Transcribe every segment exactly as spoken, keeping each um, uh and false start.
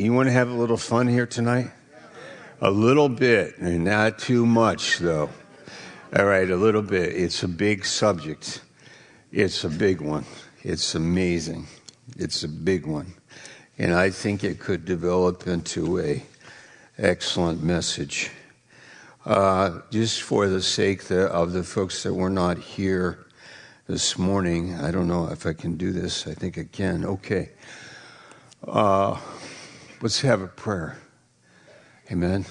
You want to have a little fun here tonight? A little bit, and not too much, though. All right, a little bit. It's a big subject. It's a big one. It's amazing. It's a big one. And I think it could develop into a excellent message. Uh, just for the sake the, of the folks that were not here this morning, I don't know if I can do this. I think I can. Okay. Uh, let's have a prayer. Amen.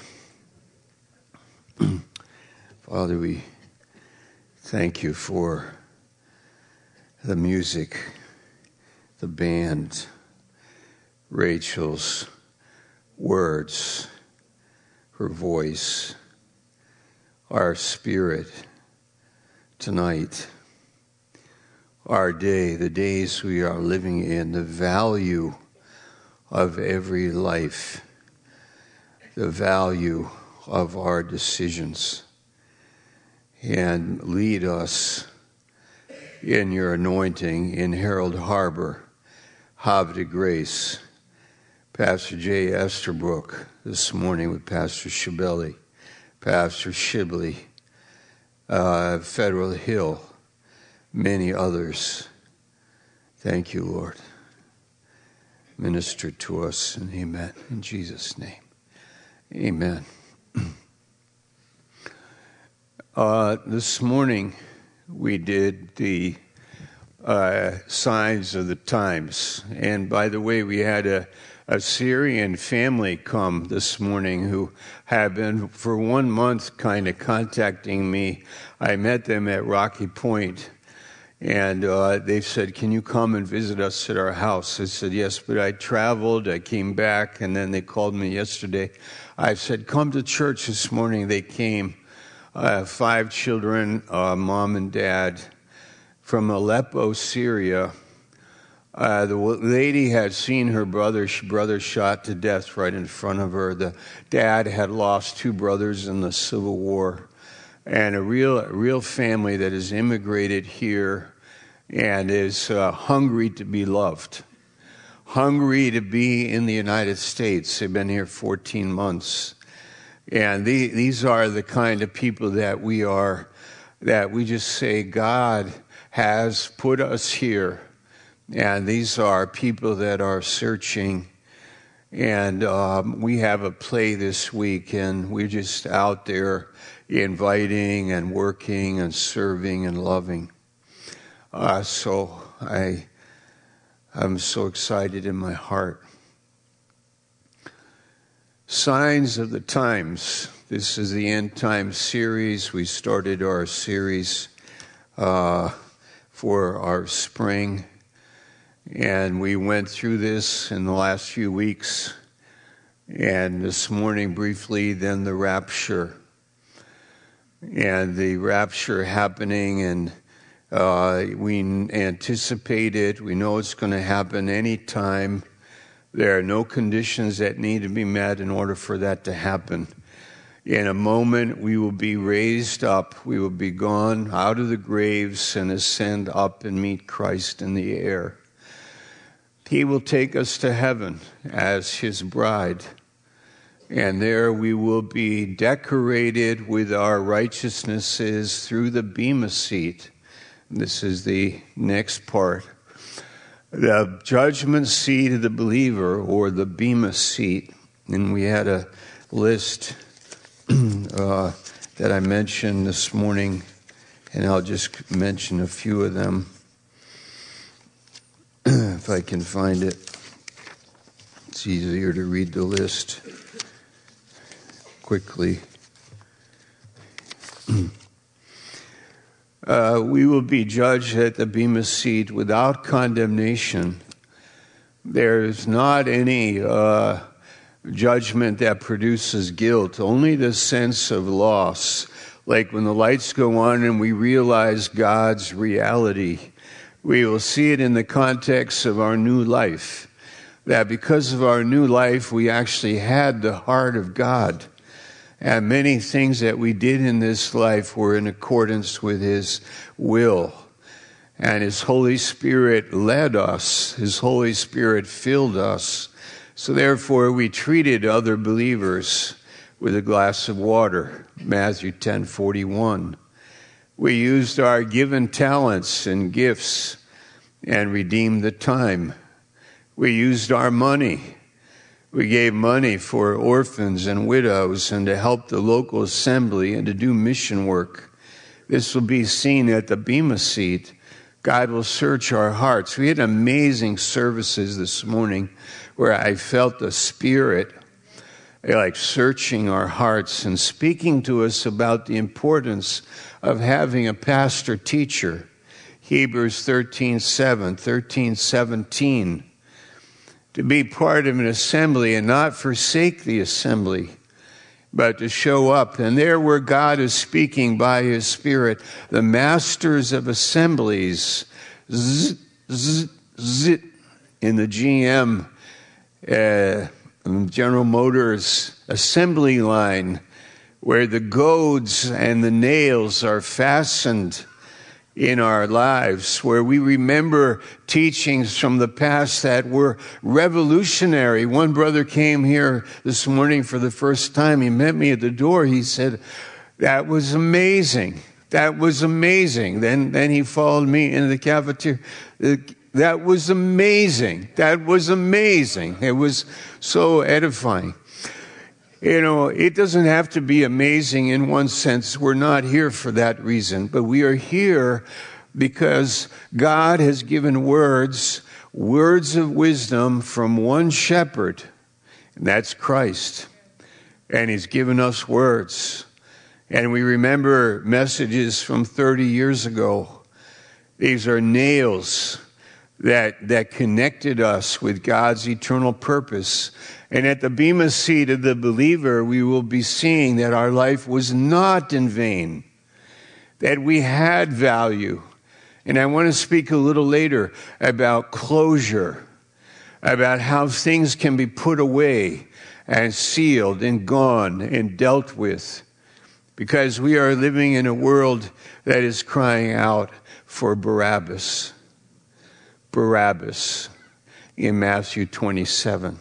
Father, we thank you for the music, the band, Rachel's words, her voice, our spirit tonight, our day, the days we are living in, the value of every life, the value of our decisions, and lead us in your anointing in Harold Harbor, Havre de Grace, Pastor Jay Esterbrook this morning with Pastor Shibeli, Pastor Shibley, uh, Federal Hill, many others. Thank you, Lord. Minister to us, and amen. In Jesus' name, amen. Uh, this morning, we did the uh, signs of the times. And by the way, we had a A Syrian family come this morning who have been for one month kind of contacting me. I met them at Rocky Point, and uh, they said, can you come and visit us at our house? I said, yes, but I traveled, I came back, and then they called me yesterday. I said, come to church this morning. They came, uh, five children, uh, mom and dad, from Aleppo, Syria. Uh, the lady had seen her brother, brother shot to death right in front of her. The dad had lost two brothers in the Civil War, and a real, real family that has immigrated here and is uh, hungry to be loved, hungry to be in the United States. They've been here fourteen months, and the, these are the kind of people that we are, that we just say God has put us here. And these are people that are searching, and um, we have a play this week, and we're just out there inviting and working and serving and loving. Uh, so I, I'm so excited in my heart. Signs of the Times. This is the End Time series. We started our series uh, for our spring. And we went through this in the last few weeks, and this morning briefly, then the rapture. And the rapture happening, and uh, we anticipate it. We know it's going to happen any time. There are no conditions that need to be met in order for that to happen. In a moment, we will be raised up. We will be gone out of the graves and ascend up and meet Christ in the air. He will take us to heaven as his bride, and there we will be decorated with our righteousnesses through the bema seat. This is the next part. The judgment seat of the believer, or the bema seat. And we had a list uh, that I mentioned this morning, and I'll just mention a few of them. If I can find it, it's easier to read the list quickly. uh, we will be judged at the bema seat without condemnation. There is not any uh, judgment that produces guilt, only the sense of loss. Like when the lights go on and we realize God's reality. We will see it in the context of our new life, that because of our new life, we actually had the heart of God. And many things that we did in this life were in accordance with his will. And his Holy Spirit led us. His Holy Spirit filled us So therefore, we treated other believers with a glass of water, Matthew ten forty-one. We used our given talents and gifts and redeemed the time. We used our money. We gave money for orphans and widows and to help the local assembly and to do mission work. This will be seen at the Bema seat. God will search our hearts. We had amazing services this morning where I felt the Spirit like searching our hearts and speaking to us about the importance of having a pastor teacher. Hebrews thirteen seven, thirteen seventeen. To be part of an assembly and not forsake the assembly, but to show up. And there where God is speaking by his Spirit, the masters of assemblies, zzz, zzz, zzz, in the G M, uh, General Motors assembly line, where the goads and the nails are fastened in our lives, where we remember teachings from the past that were revolutionary. One brother came here this morning for the first time. He met me at the door. He said, that was amazing. That was amazing. Then, then he followed me into the cafeteria. That was amazing. That was amazing. It was so edifying. You know, it doesn't have to be amazing in one sense. We're not here for that reason, but we are here because God has given words, words of wisdom from one shepherd, and that's Christ. And he's given us words. And we remember messages from thirty years ago. These are nails that that connected us with God's eternal purpose. And at the Bema seat of the believer, we will be seeing that our life was not in vain, that we had value. And I want to speak a little later about closure, about how things can be put away and sealed and gone and dealt with, because we are living in a world that is crying out for Barabbas. Barabbas in Matthew twenty-seven.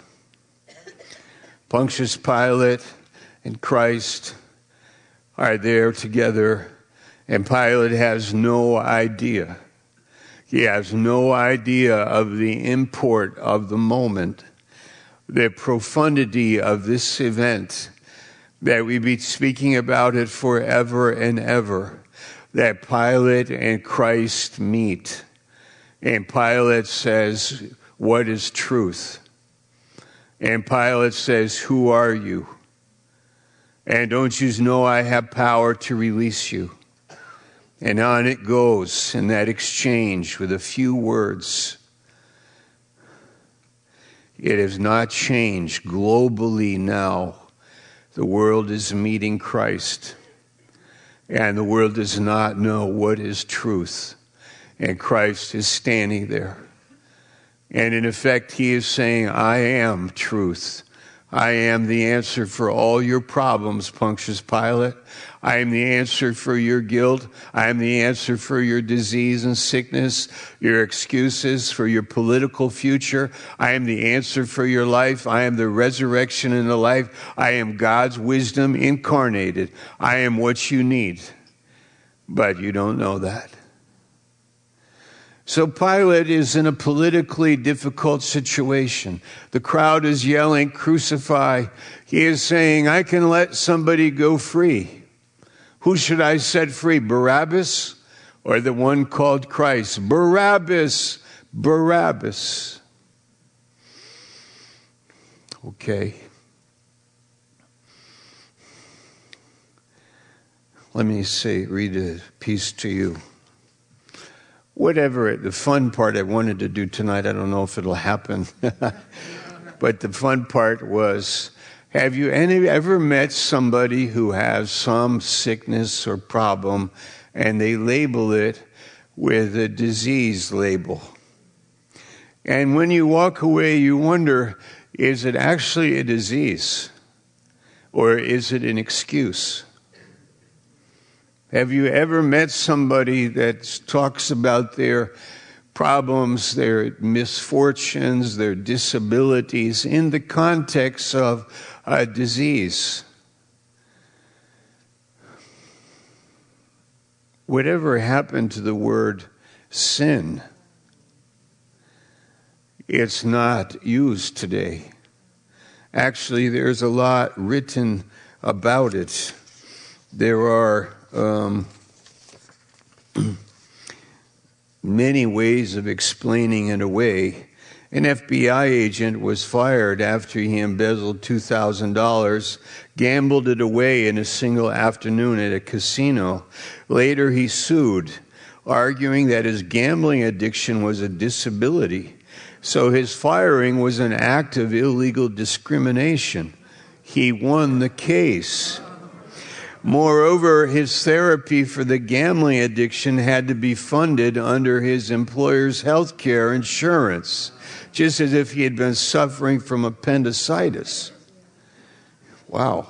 Pontius Pilate and Christ are there together, and Pilate has no idea. He has no idea of the import of the moment, the profundity of this event, that we be speaking about it forever and ever, that Pilate and Christ meet. And Pilate says, what is truth? And Pilate says, who are you? And don't you know I have power to release you? And on it goes in that exchange with a few words. It has not changed globally now. The world is meeting Christ. And the world does not know what is truth. And Christ is standing there. And in effect, he is saying, I am truth. I am the answer for all your problems, Pontius Pilate. I am the answer for your guilt. I am the answer for your disease and sickness, your excuses for your political future. I am the answer for your life. I am the resurrection and the life. I am God's wisdom incarnated. I am what you need. But you don't know that. So Pilate is in a politically difficult situation. The crowd is yelling, crucify. He is saying, I can let somebody go free. Who should I set free, Barabbas or the one called Christ? Barabbas, Barabbas. Okay. Let me say, read a piece to you. Whatever, the fun part I wanted to do tonight, I don't know if it'll happen. But the fun part was, have you any, ever met somebody who has some sickness or problem and they label it with a disease label? And when you walk away, you wonder, is it actually a disease? Or is it an excuse? Have you ever met somebody that talks about their problems, their misfortunes, their disabilities in the context of a disease. Whatever happened to the word sin? It's not used today. Actually, there's a lot written about it. There are um, many ways of explaining it away. An F B I agent was fired after he embezzled two thousand dollars, gambled it away in a single afternoon at a casino. Later, he sued, arguing that his gambling addiction was a disability. So his firing was an act of illegal discrimination. He won the case. Moreover, his therapy for the gambling addiction had to be funded under his employer's health care insurance, just as if he had been suffering from appendicitis. Wow.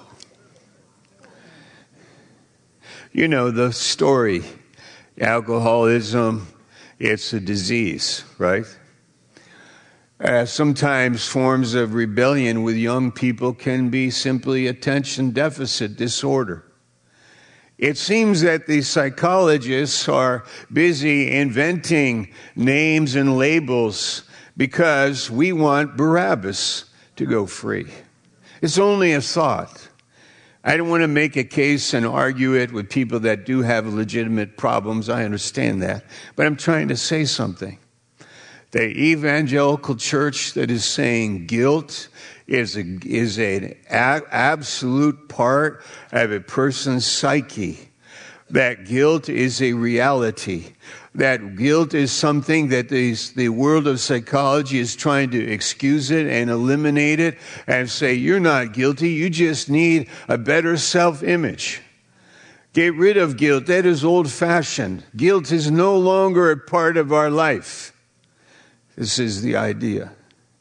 You know the story. Alcoholism, it's a disease, right? Uh, sometimes forms of rebellion with young people can be simply attention deficit disorder. It seems that the psychologists are busy inventing names and labels because we want Barabbas to go free. It's only a thought. I don't want to make a case and argue it with people that do have legitimate problems. I understand that. But I'm trying to say something. The evangelical church that is saying guilt is a, is an a, absolute part of a person's psyche. That guilt is a reality. That guilt is something that the, the world of psychology is trying to excuse it and eliminate it and say, you're not guilty, you just need a better self-image. Get rid of guilt. That is old-fashioned. Guilt is no longer a part of our life. This is the idea.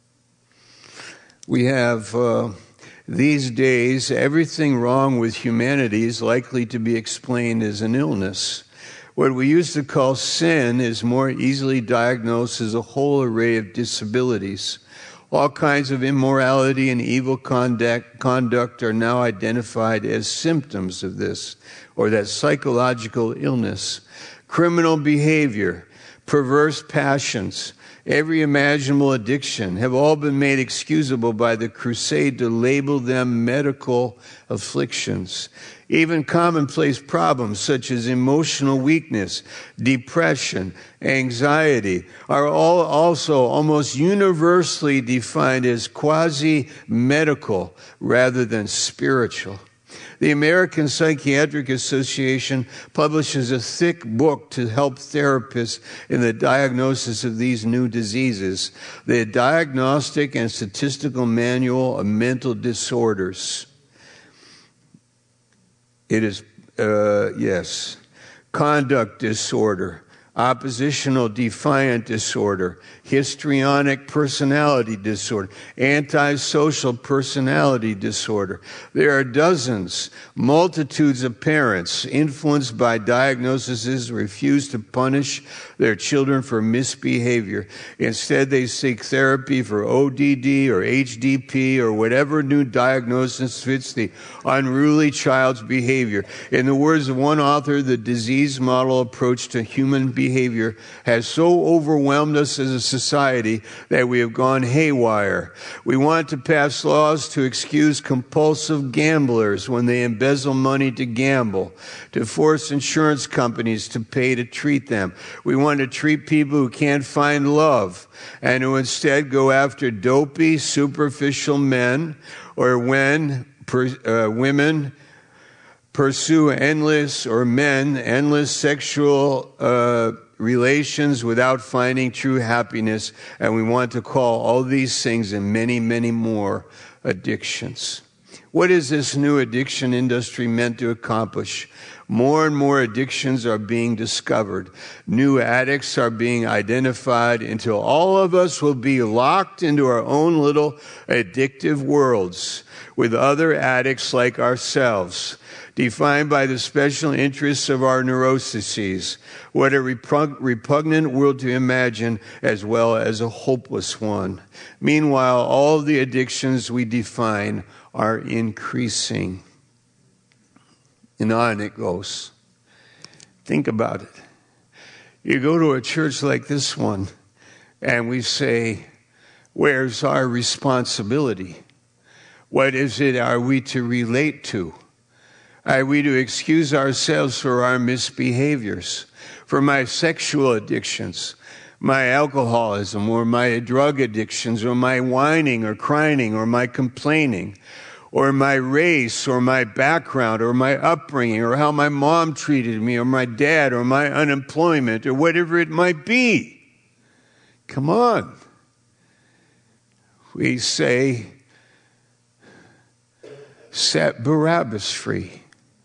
We have, uh, these days, everything wrong with humanity is likely to be explained as an illness. What we used to call sin is more easily diagnosed as a whole array of disabilities. All kinds of immorality and evil conduct, conduct are now identified as symptoms of this, or that psychological illness. Criminal behavior, perverse passions, every imaginable addiction have all been made excusable by the crusade to label them medical afflictions. Even commonplace problems such as emotional weakness, depression, anxiety are all also almost universally defined as quasi-medical rather than spiritual. The American Psychiatric Association publishes a thick book to help therapists in the diagnosis of these new diseases, the Diagnostic and Statistical Manual of Mental Disorders. It is, uh, yes, conduct disorder, oppositional defiant disorder, histrionic personality disorder, antisocial personality disorder. There are dozens, multitudes of parents influenced by diagnoses refuse to punish their children for misbehavior. Instead, they seek therapy for O D D or H D P or whatever new diagnosis fits the unruly child's behavior. In the words of one author, the disease model approach to human behavior behavior has so overwhelmed us as a society that we have gone haywire. We want to pass laws to excuse compulsive gamblers when they embezzle money to gamble, to force insurance companies to pay to treat them. We want to treat people who can't find love and who instead go after dopey, superficial men, or when per, uh, women pursue endless, or men, endless sexual uh, relations without finding true happiness. And we want to call all these things and many, many more addictions. What is this new addiction industry meant to accomplish? More and more addictions are being discovered. New addicts are being identified until all of us will be locked into our own little addictive worlds with other addicts like ourselves, defined by the special interests of our neuroses. What a repug- repugnant world to imagine, as well as a hopeless one. Meanwhile, all the addictions we define are increasing. And on it goes. Think about it. You go to a church like this one, and we say, where's our responsibility? What is it are we to relate to? Are we to excuse ourselves for our misbehaviors, for my sexual addictions, my alcoholism, or my drug addictions, or my whining or crying, or my complaining, or my race, or my background, or my upbringing, or how my mom treated me, or my dad, or my unemployment, or whatever it might be? Come on. We say, set Barabbas free.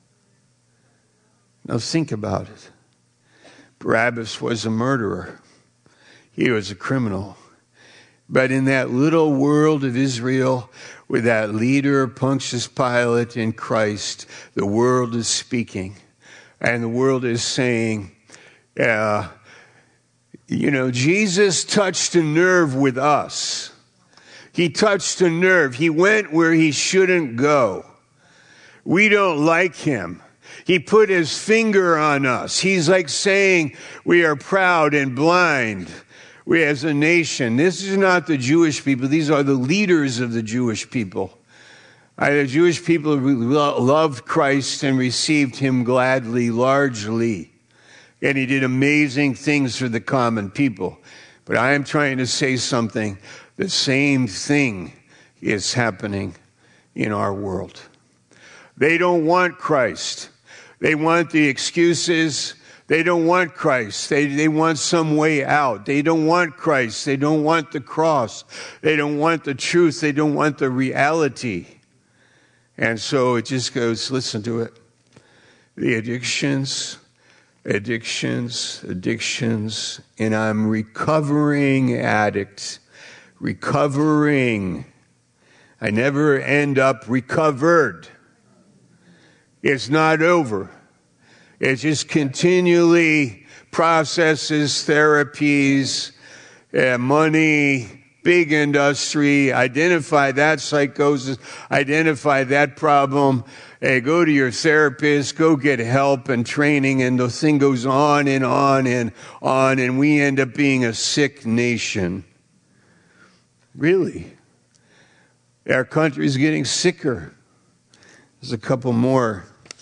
Now think about it. Barabbas was a murderer. He was a criminal. But in that little world of Israel, with that leader, Pontius Pilate, in Christ, the world is speaking. And the world is saying, uh, you know, Jesus touched a nerve with us. He touched a nerve. He went where he shouldn't go. We don't like him. He put his finger on us. He's like saying we are proud and blind. We as a nation, this is not the Jewish people. These are the leaders of the Jewish people. Uh, the Jewish people loved Christ and received him gladly, largely. And he did amazing things for the common people. But I am trying to say something. The same thing is happening in our world. They don't want Christ. They want the excuses. They don't want Christ. They, they want some way out. They don't want Christ. They don't want the cross. They don't want the truth. They don't want the reality. And so it just goes, listen to it. The addictions, addictions, addictions, and I'm recovering addict. Recovering. I never end up recovered. It's not over. It just continually processes, therapies, uh, money, big industry, identify that psychosis, identify that problem, uh, go to your therapist, go get help and training, and the thing goes on and on and on, and we end up being a sick nation. Really. Our country's getting sicker. There's a couple more.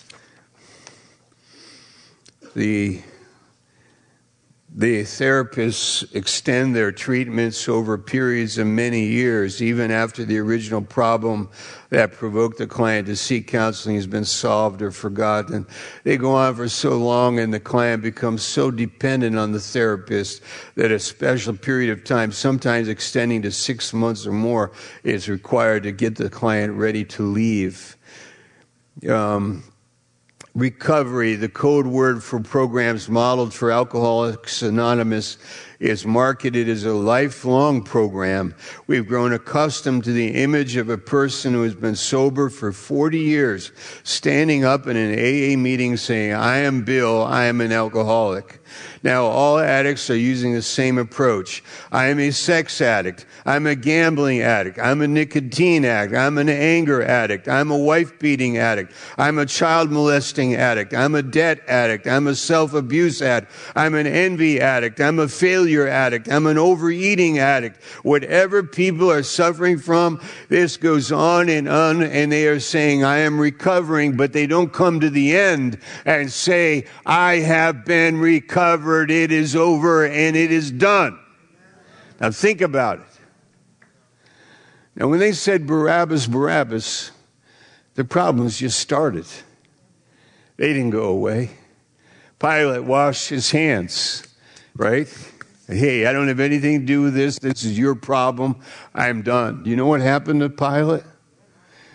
The, the therapists extend their treatments over periods of many years, even after the original problem that provoked the client to seek counseling has been solved or forgotten. They go on for so long, and the client becomes so dependent on the therapist that a special period of time, sometimes extending to six months or more, is required to get the client ready to leave. Um, Recovery, the code word for programs modeled for Alcoholics Anonymous, is marketed as a lifelong program. We've grown accustomed to the image of a person who has been sober for forty years, standing up in an A A meeting saying, I am Bill, I am an alcoholic. Now, all addicts are using the same approach. I am a sex addict. I'm a gambling addict. I'm a nicotine addict. I'm an anger addict. I'm a wife-beating addict. I'm a child molesting addict. I'm a debt addict. I'm a self-abuse addict. I'm an envy addict. I'm a failure addict. I'm an overeating addict. Whatever people are suffering from, this goes on and on, and they are saying, I am recovering, but they don't come to the end and say, I have been recovered. It is over and it is done. Now think about it. Now when they said Barabbas, Barabbas, the problems just started. They didn't go away. Pilate washed his hands, right? Hey, I don't have anything to do with this. This is your problem. I'm done. Do you know what happened to Pilate?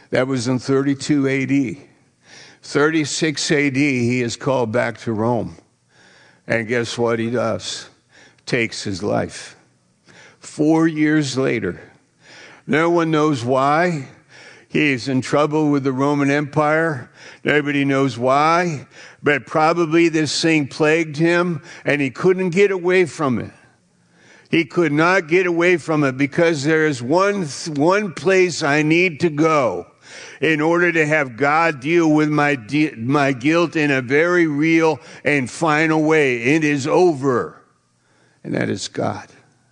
That was in thirty-two A D. thirty-six A D, he is called back to Rome. And guess what he does? Takes his life. Four years later, no one knows why. He's in trouble with the Roman Empire. Nobody knows why. But probably this thing plagued him, and he couldn't get away from it. He could not get away from it because there is one, one place I need to go in order to have God deal with my, my guilt in a very real and final way. It is over. And that is God.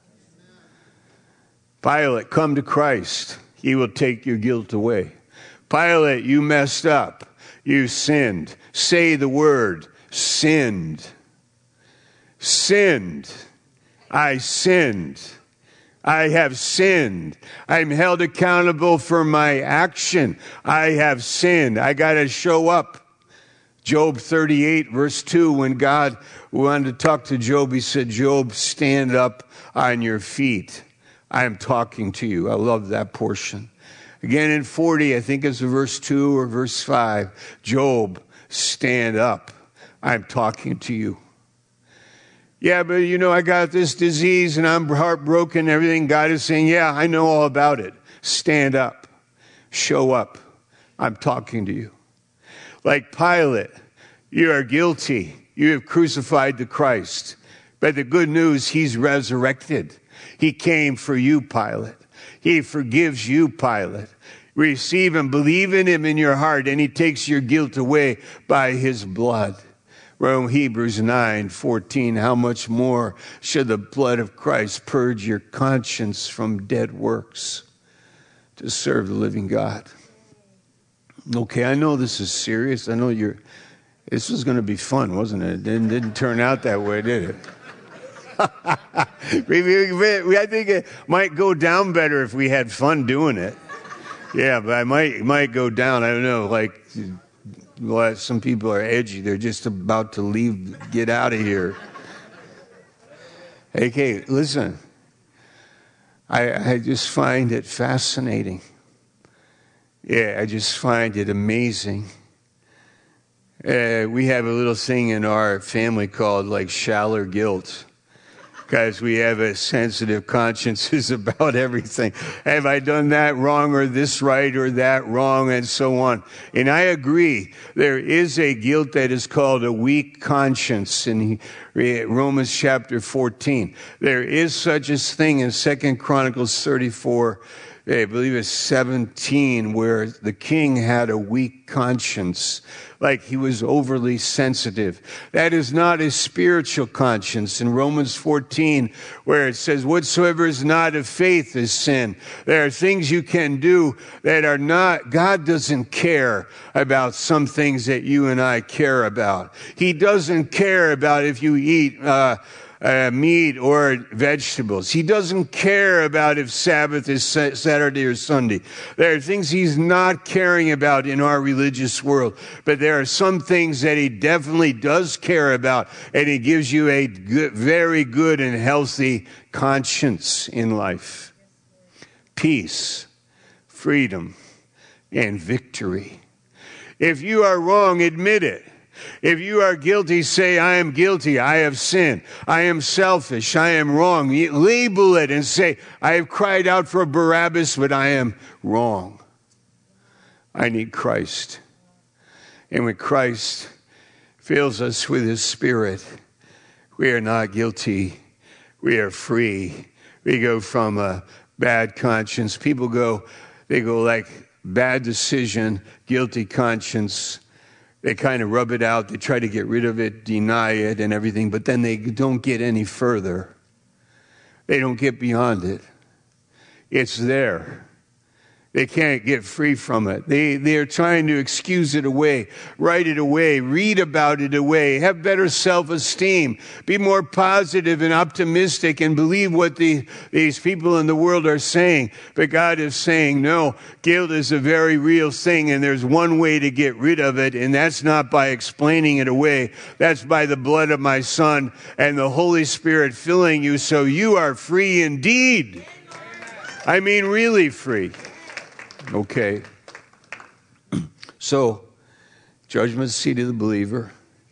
Pilate, come to Christ. He will take your guilt away. Pilate, you messed up. You sinned. Say the word, sinned. Sinned. I sinned. I have sinned. I'm held accountable for my action. I have sinned. I got to show up. Job thirty-eight, verse two, when God wanted to talk to Job, he said, Job, stand up on your feet. I am talking to you. I love that portion. Again in forty, I think it's verse two or verse five. Job, stand up. I'm talking to you. Yeah, but you know, I got this disease and I'm heartbroken and everything. God is saying, yeah, I know all about it. Stand up. Show up. I'm talking to you. Like Pilate, you are guilty. You have crucified the Christ. But the good news, he's resurrected. He came for you, Pilate. He forgives you, Pilate. Receive and believe in him in your heart, and he takes your guilt away by his blood. Rome, Hebrews nine fourteen, how much more should the blood of Christ purge your conscience from dead works to serve the living God? Okay, I know this is serious. I know you're, this was going to be fun, wasn't it? It didn't, didn't turn out that way, did it? I think it might go down better if we had fun doing it. Yeah, but I might, it might go down. I don't know, like... Well, some people are edgy. They're just about to leave, get out of here. Okay, listen. I, I just find it fascinating. Yeah, I just find it amazing. Uh, we have a little thing in our family called like Schaller guilt. Because we have a sensitive consciences about everything. Have I done that wrong or this right or that wrong and so on? And I agree. There is a guilt that is called a weak conscience in Romans chapter fourteen. There is such a thing in Second Chronicles thirty-four, I believe it's seventeen, where the king had a weak conscience, like he was overly sensitive. That is not a spiritual conscience. In Romans fourteen, where it says, whatsoever is not of faith is sin. There are things you can do that are not, God doesn't care about some things that you and I care about. He doesn't care about if you eat, uh, Uh, meat or vegetables. He doesn't care about if Sabbath is Saturday or Sunday. There are things he's not caring about in our religious world, but there are some things that he definitely does care about, and he gives you a good, very good and healthy conscience in life. Peace, freedom, and victory. If you are wrong, admit it. If you are guilty, say, I am guilty. I have sinned. I am selfish. I am wrong. Label it and say, I have cried out for Barabbas, but I am wrong. I need Christ. And when Christ fills us with his Spirit, we are not guilty. We are free. We go from a bad conscience. People go, they go like bad decision, guilty conscience. They kind of rub it out. They try to get rid of it, deny it and everything, but then they don't get any further. They don't get beyond it. It's there. They can't get free from it. They, they're trying to excuse it away, write it away, read about it away, have better self-esteem, be more positive and optimistic and believe what the, these people in the world are saying. But God is saying, no, guilt is a very real thing, and there's one way to get rid of it, and that's not by explaining it away. That's by the blood of my Son and the Holy Spirit filling you so you are free indeed. I mean, really free. Okay. So, judgment seat of the believer,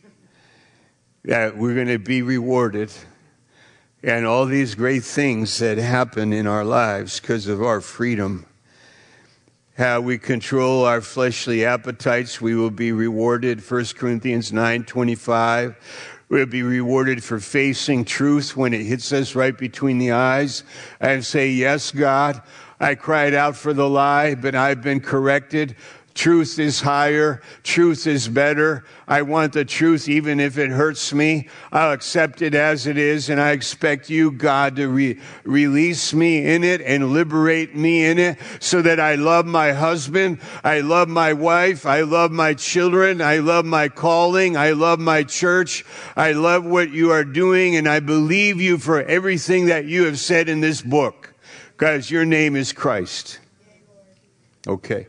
that we're going to be rewarded, and all these great things that happen in our lives because of our freedom. How we control our fleshly appetites, we will be rewarded. First Corinthians nine twenty-five. We'll be rewarded for facing truth when it hits us right between the eyes and say, yes, God, I cried out for the lie, but I've been corrected. Truth is higher. Truth is better. I want the truth even if it hurts me. I'll accept it as it is, and I expect you, God, to re- release me in it and liberate me in it so that I love my husband, I love my wife, I love my children, I love my calling, I love my church, I love what you are doing, and I believe you for everything that you have said in this book, because your name is Christ. Okay.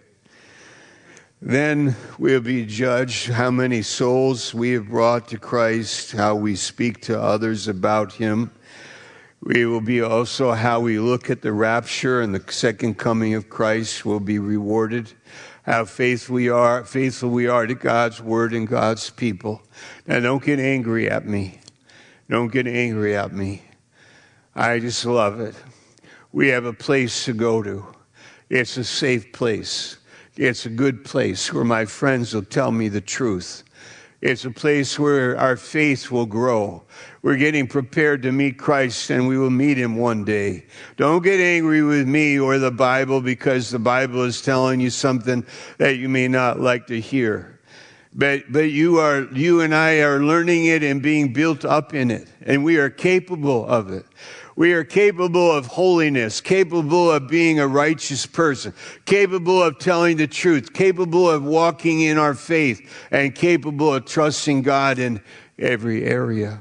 Then we'll be judged how many souls we have brought to Christ, how we speak to others about him. We will be also how we look at the rapture and the second coming of Christ will be rewarded. How faithful we are, faithful we are to God's word and God's people. Now don't get angry at me. Don't get angry at me. I just love it. We have a place to go to. It's a safe place. It's a good place where my friends will tell me the truth. It's a place where our faith will grow. We're getting prepared to meet Christ, and we will meet him one day. Don't get angry with me or the Bible because the Bible is telling you something that you may not like to hear. But but you are you and I are learning it and being built up in it, and we are capable of it. We are capable of holiness, capable of being a righteous person, capable of telling the truth, capable of walking in our faith, and capable of trusting God in every area.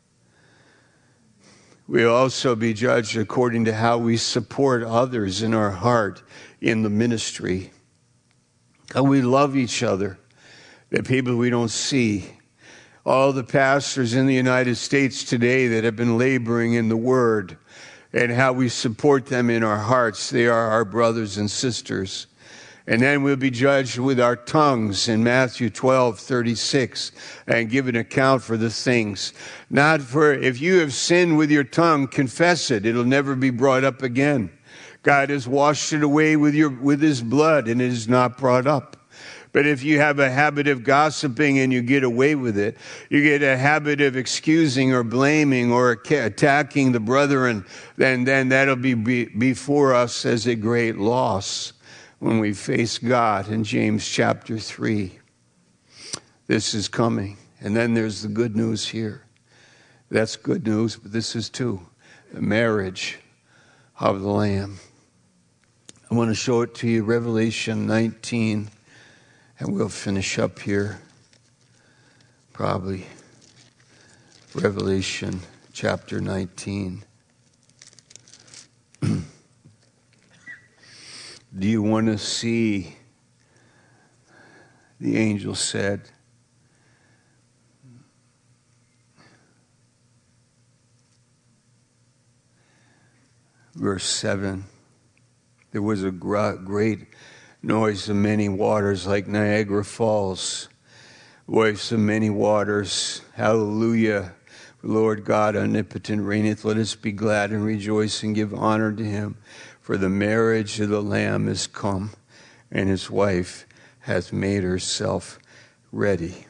We'll also be judged according to how we support others in our heart in the ministry, how we love each other, the people we don't see. All the pastors in the United States today that have been laboring in the Word and how we support them in our hearts. They are our brothers and sisters. And then we'll be judged with our tongues in Matthew twelve thirty-six and give an account for the things. Not for, if you have sinned with your tongue, confess it. It'll never be brought up again. God has washed it away with your with his blood, and it is not brought up. But if you have a habit of gossiping and you get away with it, you get a habit of excusing or blaming or attacking the brethren, then, then that'll be, be before us as a great loss when we face God in James chapter three. This is coming. And then there's the good news here. That's good news, but this is too the marriage of the Lamb. I want to show it to you, Revelation nineteen. And we'll finish up here, probably, Revelation chapter nineteen. Do you want to see, the angel said, verse seven, there was a great noise of many waters like Niagara Falls. Voice of many waters. Hallelujah. Lord God omnipotent reigneth. Let us be glad and rejoice and give honor to him. For the marriage of the Lamb is come, and his wife hath made herself ready.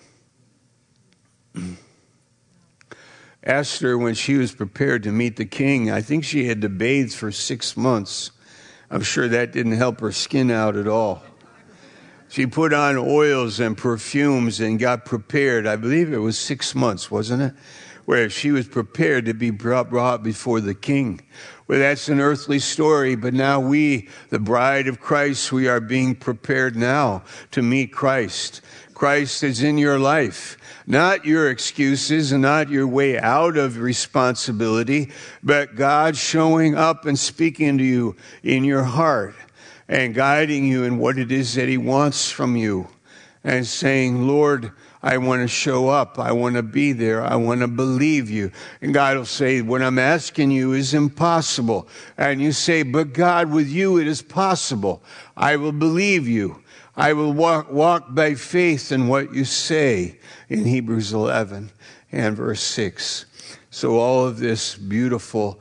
Esther, when she was prepared to meet the king, I think she had to bathe for six months. I'm sure that didn't help her skin out at all. She put on oils and perfumes and got prepared. I believe it was six months, wasn't it? Where she was prepared to be brought, brought before the king. Well, that's an earthly story, but now we, the bride of Christ, we are being prepared now to meet Christ. Christ is in your life. Not your excuses and not your way out of responsibility, but God showing up and speaking to you in your heart and guiding you in what it is that he wants from you. and saying, Lord, I want to show up. I want to be there. I want to believe you. And God will say, what I'm asking you is impossible. And you say, but God, with you it is possible. I will believe you. I will walk, walk by faith in what you say in Hebrews eleven and verse six. So all of this beautiful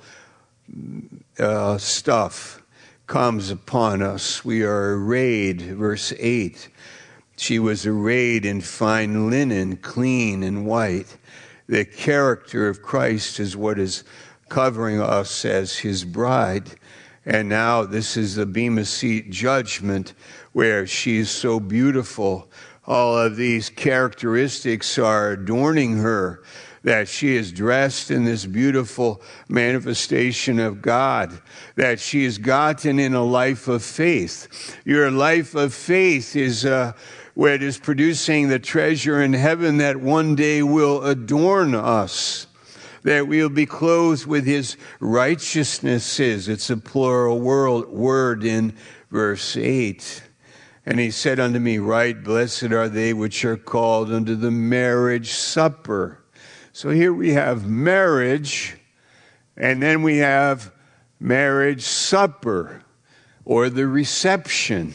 uh, stuff comes upon us. We are arrayed, verse eight. She was arrayed in fine linen, clean and white. The character of Christ is what is covering us as his bride. And now this is the Bema Seat judgment where she is so beautiful. All of these characteristics are adorning her, that she is dressed in this beautiful manifestation of God, that she has gotten in a life of faith. Your life of faith is uh, where it is producing the treasure in heaven that one day will adorn us, that we'll be clothed with his righteousnesses. It's a plural word in verse eight. And he said unto me, right, blessed are they which are called unto the marriage supper. So here we have marriage, and then we have marriage supper, or the reception.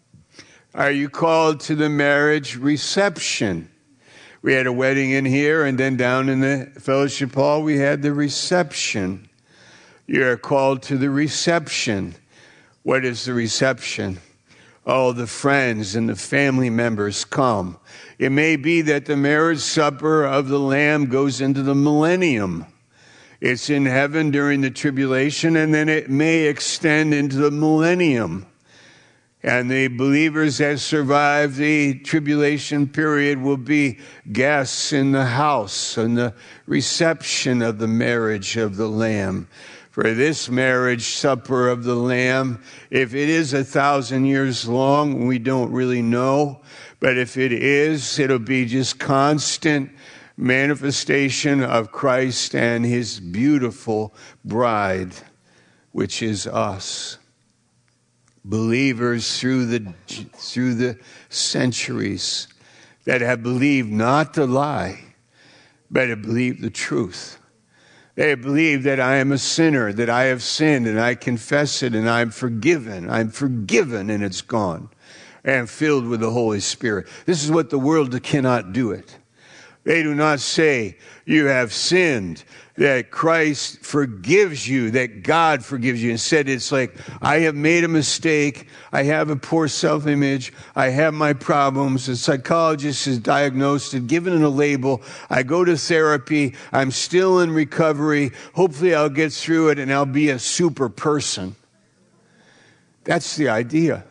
Are you called to the marriage reception? We had a wedding in here, and then down in the fellowship hall, we had the reception. You're called to the reception. What is the reception? Oh, the friends and the family members come. It may be that the marriage supper of the Lamb goes into the millennium. It's in heaven during the tribulation, and then it may extend into the millennium. And the believers that survive the tribulation period will be guests in the house and the reception of the marriage of the Lamb. For this marriage supper of the Lamb, if it is a thousand years long, we don't really know. But if it is, it'll be just constant manifestation of Christ and his beautiful bride, which is us. Believers through the through the centuries that have believed not the lie, but have believed the truth. They have believed that I am a sinner, that I have sinned, and I confess it, and I'm forgiven. I'm forgiven, and it's gone. And filled with the Holy Spirit. This is what the world cannot do it. They do not say, you have sinned, that Christ forgives you, that God forgives you. Instead, it's like, I have made a mistake. I have a poor self-image. I have my problems. The psychologist has diagnosed it, given it a label. I go to therapy. I'm still in recovery. Hopefully I'll get through it and I'll be a super person. That's the idea.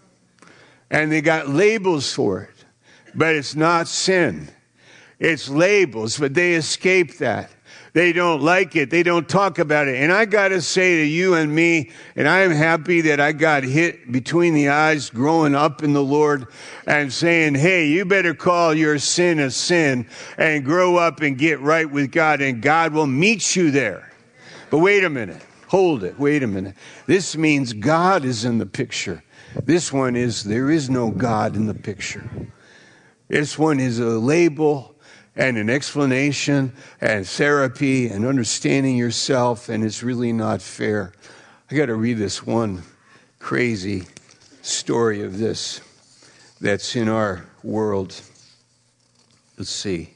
And they got labels for it. But it's not sin. It's labels, but they escape that. They don't like it. They don't talk about it. And I got to say to you and me, and I am happy that I got hit between the eyes growing up in the Lord and saying, hey, you better call your sin a sin and grow up and get right with God, and God will meet you there. But wait a minute. Hold it. Wait a minute. This means God is in the picture. This one is, there is no God in the picture. This one is a label and an explanation and therapy and understanding yourself, and it's really not fair. I got to read this one crazy story of this that's in our world. Let's see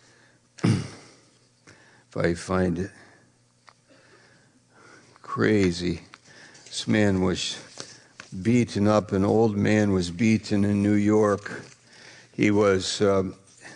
if I find it. Crazy. This man was beaten up. An old man was beaten in New York. He was um,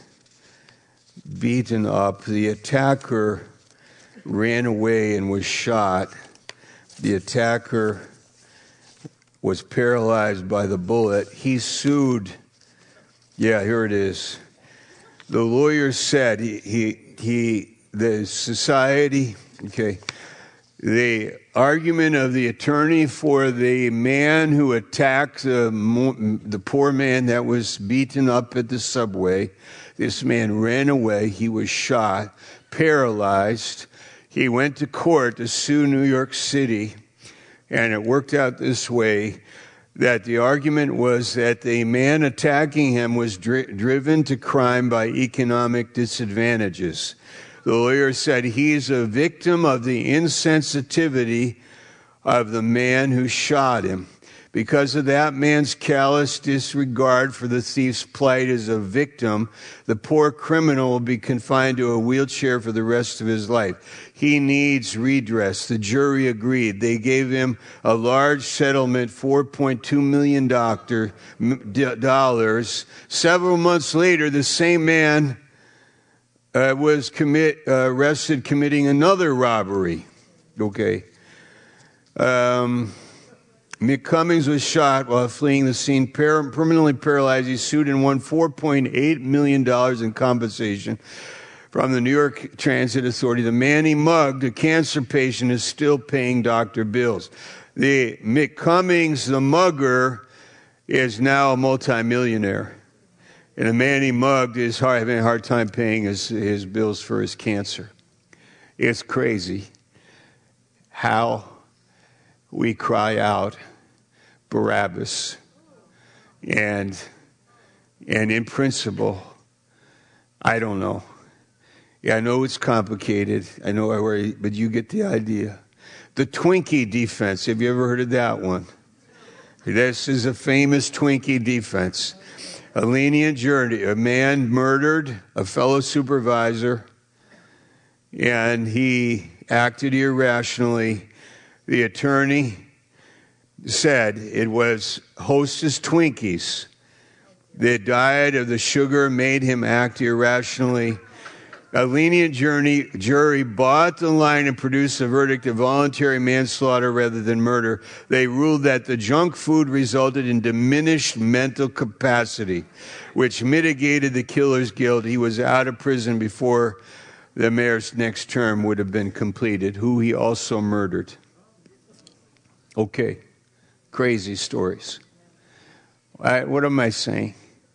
beaten up. The attacker ran away and was shot. The attacker was paralyzed by the bullet. He sued. Yeah, here it is. The lawyer said he, he, he the society, okay, the argument of the attorney for the man who attacked the, the poor man that was beaten up at the subway. This man ran away. He was shot, paralyzed. He went to court to sue New York City, and it worked out this way. that the argument was that the man attacking him was dri- driven to crime by economic disadvantages. The lawyer said he's a victim of the insensitivity of the man who shot him. Because of that man's callous disregard for the thief's plight as a victim, the poor criminal will be confined to a wheelchair for the rest of his life. He needs redress. The jury agreed. They gave him a large settlement, four point two million dollars. Several months later, the same man uh, was commit, uh, arrested committing another robbery. Okay. Um... Mick Cummings was shot while fleeing the scene, per- permanently paralyzed. He sued and won four point eight million dollars in compensation from the New York Transit Authority. The man he mugged, a cancer patient, is still paying doctor bills. The Mick Cummings, the mugger, is now a multimillionaire. And the man he mugged is hard, having a hard time paying his, his bills for his cancer. It's crazy how we cry out Barabbas. And, and in principle, I don't know. Yeah, I know it's complicated. I know I worry, but you get the idea. The Twinkie defense. Have you ever heard of that one? This is a famous Twinkie defense. A lenient jury. A man murdered a fellow supervisor, and he acted irrationally. The attorney said it was Hostess Twinkies. The diet of the sugar made him act irrationally. A lenient jury, jury bought the line and produced a verdict of voluntary manslaughter rather than murder. They ruled that the junk food resulted in diminished mental capacity, which mitigated the killer's guilt. He was out of prison before the mayor's next term would have been completed, who he also murdered. Okay, crazy stories. I, what am I saying?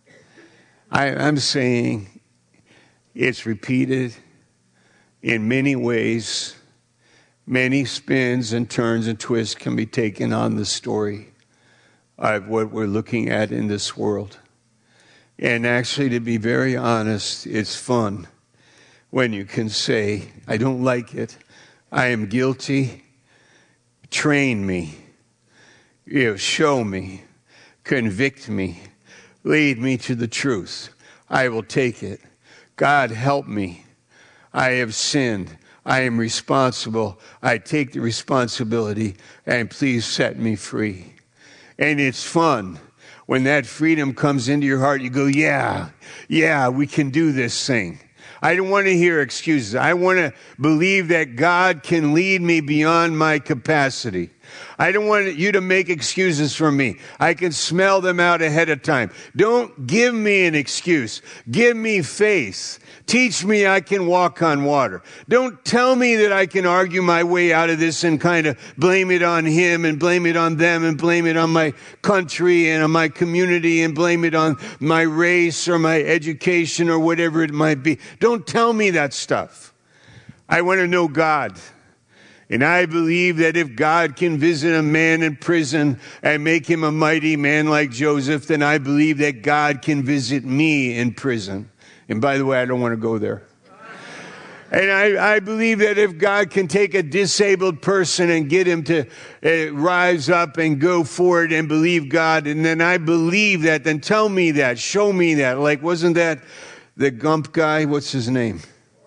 I, I'm saying it's repeated in many ways. Many spins and turns and twists can be taken on the story of what we're looking at in this world. And actually, to be very honest, it's fun when you can say, I don't like it. I am guilty. Train me, you know, show me, convict me, lead me to the truth. I will take it. God, help me. I have sinned. I am responsible. I take the responsibility, and please set me free. And it's fun. When that freedom comes into your heart, you go, yeah, yeah, we can do this thing. I don't want to hear excuses. I want to believe that God can lead me beyond my capacity. I don't want you to make excuses for me. I can smell them out ahead of time. Don't give me an excuse. Give me faith. Teach me I can walk on water. Don't tell me that I can argue my way out of this and kind of blame it on him and blame it on them and blame it on my country and on my community and blame it on my race or my education or whatever it might be. Don't tell me that stuff. I want to know God. And I believe that if God can visit a man in prison and make him a mighty man like Joseph, then I believe that God can visit me in prison. And by the way, I don't want to go there. And I, I believe that if God can take a disabled person and get him to uh, rise up and go forward and believe God, and then I believe that, then tell me that, show me that. Like, wasn't that the Gump guy? What's his name?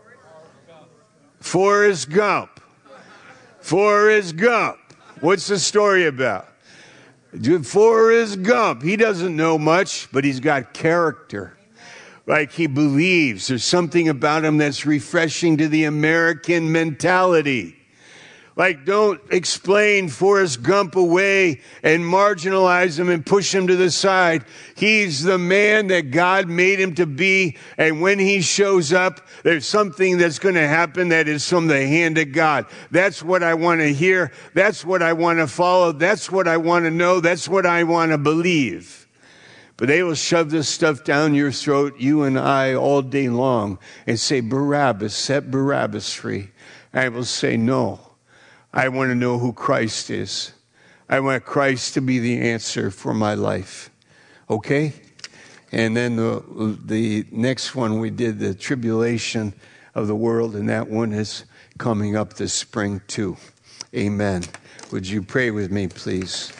Forrest Gump. Forrest Gump. What's the story about? Forrest Gump. He doesn't know much, but he's got character. Like he believes. There's something about him that's refreshing to the American mentality. Like, don't explain Forrest Gump away and marginalize him and push him to the side. He's the man that God made him to be. And when he shows up, there's something that's going to happen that is from the hand of God. That's what I want to hear. That's what I want to follow. That's what I want to know. That's what I want to believe. But they will shove this stuff down your throat, you and I, all day long, and say, Barabbas, set Barabbas free. I will say, no. I want to know who Christ is. I want Christ to be the answer for my life. Okay? And then the, the next one we did, the tribulation of the world, and that one is coming up this spring too. Amen. Would you pray with me, please?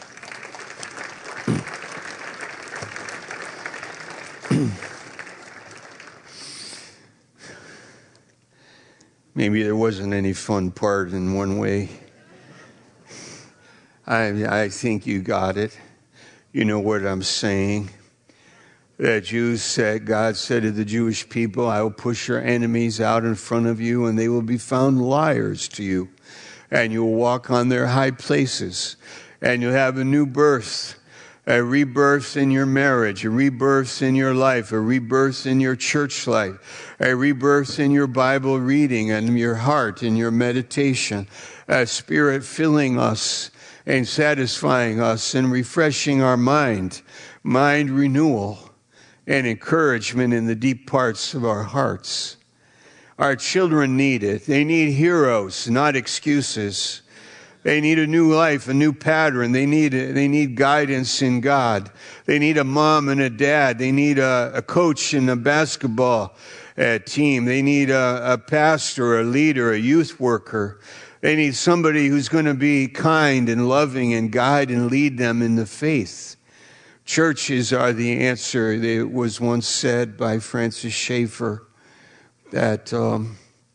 Maybe there wasn't any fun part in one way. I, I think you got it. You know what I'm saying. The Jews said, God said to the Jewish people, I will push your enemies out in front of you, and they will be found liars to you. And you'll walk on their high places. And you'll have a new birth. A rebirth in your marriage, a rebirth in your life, a rebirth in your church life, a rebirth in your Bible reading and your heart and your meditation, a Spirit filling us and satisfying us and refreshing our mind, mind renewal and encouragement in the deep parts of our hearts. Our children need it. They need heroes, not excuses. They need a new life, a new pattern. They need they need guidance in God. They need a mom and a dad. They need a, a coach in a basketball uh, team. They need a, a pastor, a leader, a youth worker. They need somebody who's going to be kind and loving and guide and lead them in the faith. Churches are the answer. It was once said by Francis Schaeffer that um,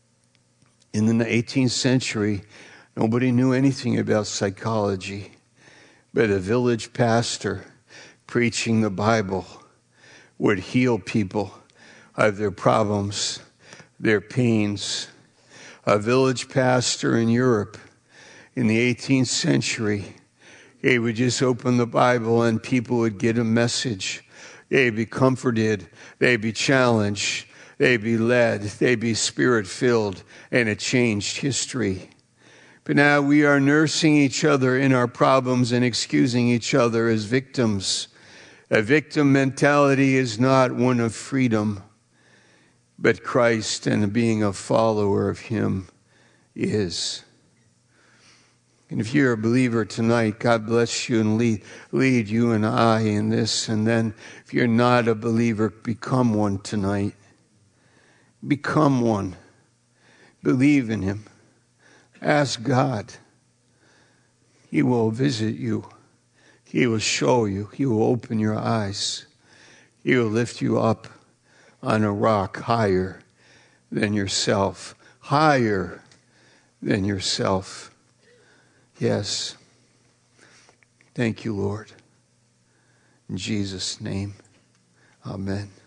in the eighteenth century, nobody knew anything about psychology, but a village pastor preaching the Bible would heal people of their problems, their pains. A village pastor in Europe in the eighteenth century, he would just open the Bible and people would get a message. They'd be comforted, they'd be challenged, they'd be led, they'd be Spirit-filled, and it changed history. But now we are nursing each other in our problems and excusing each other as victims. A victim mentality is not one of freedom, but Christ and being a follower of Him is. And if you're a believer tonight, God bless you and lead, lead you and I in this. And then if you're not a believer, become one tonight. Become one. Believe in Him. Ask God. He will visit you. He will show you. He will open your eyes. He will lift you up on a rock higher than yourself. Higher than yourself. Yes. Thank you, Lord. In Jesus' name, amen.